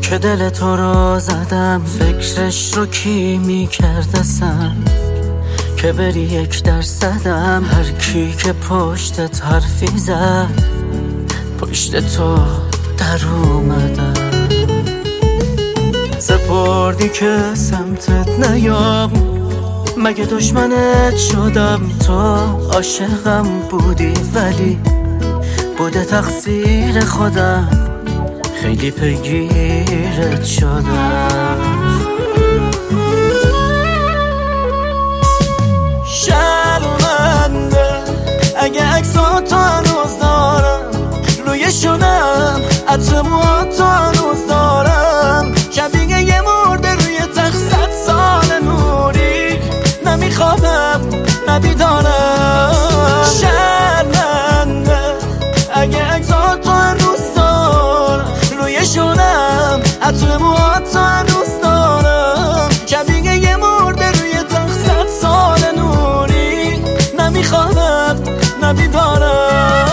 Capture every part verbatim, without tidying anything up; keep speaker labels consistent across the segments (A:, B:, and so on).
A: که دل تو رو زدم، فکرش رو کی میکردسم که بری یک درصدم. هر کی که پشتت حرفی زد، پشت تو در اومدم. سپردی که سمتت نیام، مگه دشمنت شدم؟ تو عاشقم بودی ولی بوده تقصیر خودم، خیلی پیگیرت شدم. شرمنده اگه عکساتو هنوز دارم، روی شونم عطر موهاتو هنوز دارم. شبیه یه مرده روی تخت صد سال نوری، نمیخوابم نبیدارم. شرمنده اگه عکساتو هنوز دارم، روی شونم عطر موهاتو هنوز دارم. شبیه یه مرده روی تخت صد سال نوری، نمیخوابم نبیدارم.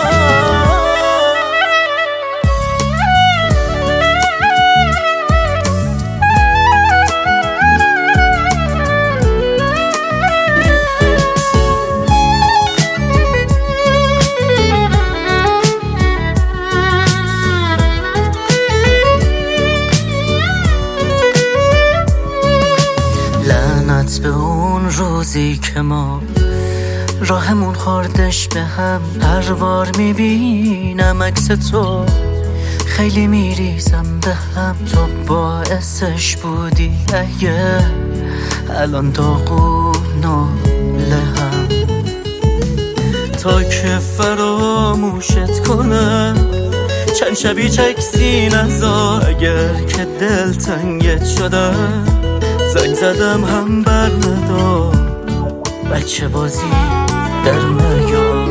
A: به اون روزی که ما راهمون خوردش به هم. هر بار میبینم عکس تو خیلی میریزم به هم. تو باعثش بودی اگه الان داغون و لهم. تا که فراموشت کنم چند شبی چکسی نزار. اگر که دل تنگت شدم زنگ زدم هم بر ندار. بچه بازی در نیار.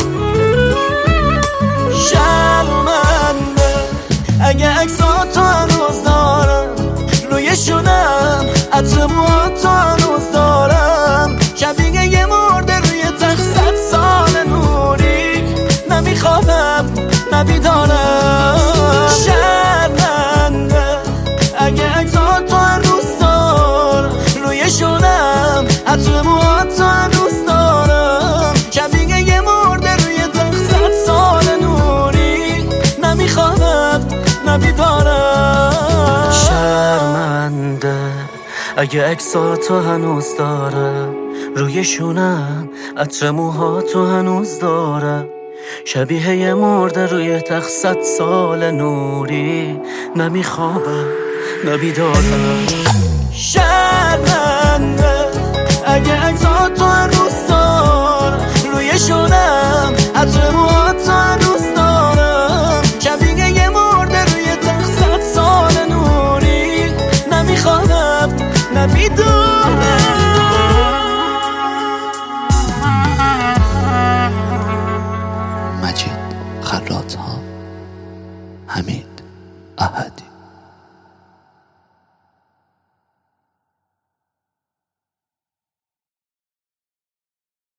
A: شرمنده اگه عکساتو هنوز دارم، روی شونم عطر موهاتو هنوز دارم. شبیه یه مرده روی تخت صد سال نوری، نمیخوابم نبیدارم. شرمنده اگه عکساتو هنوز دارم، روی شونم عطر موهاتو هنوز دارم. شبیه یه مرده روی تخت صد سال نوری، نمیخوابم نبیدارم. شرمنده اگه عکساتو هنوز دارم، روی شونم عطر موهاتو هنوز دارم. شبیه یه مرده روی تخت صد سال نوری، نمیخوابم نبیدارم. شرمنده اگه عکساتو هنوز دارم، روی شونم عطر موهاتو هنوز دارم. شبیه یه مرده روی تخت صد سال نوری، نمیخوابم نبیدارم.